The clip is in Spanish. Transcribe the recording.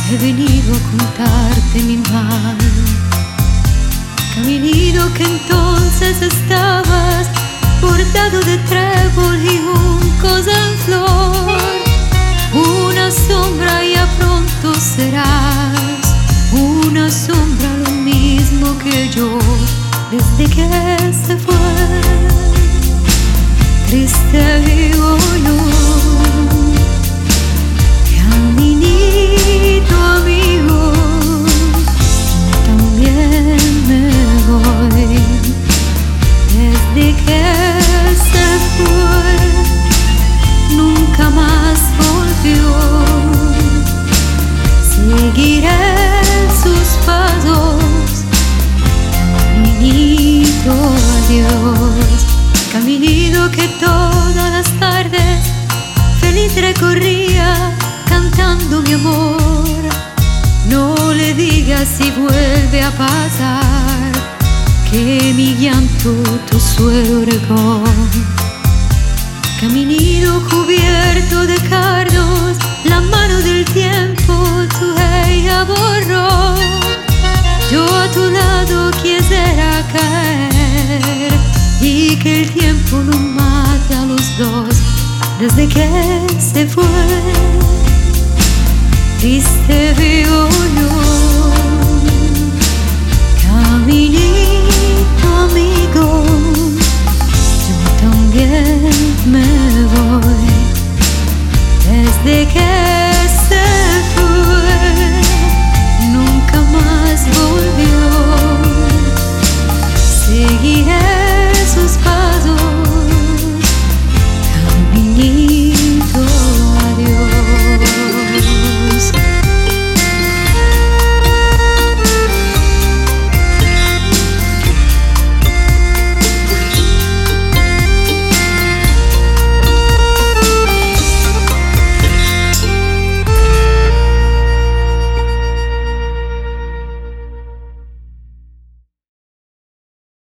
he venido a contarte mi mal. Caminito que entonces estabas bordado de trébol y juncos en flor. Una sombra ya pronto serás, una sombra lo mismo que yo desde que se fue. Triste vivo yo, caminito amigo, yo también me voy. Desde que se fue, nunca más volvió. Seguiré sus pasos, caminito adiós. Caminito que todas las tardes feliz recorría cantando mi amor. No le digas si vuelve a pasar que mi llanto tu suelo regó. Caminito cubierto de cardos, la mano del tiempo tu ella borró. Yo a tu lado quisiera caer y que el tiempo no mate a los dos desde que se fue. Triste vivo yo, caminito amigo, yo también me voy. Desde que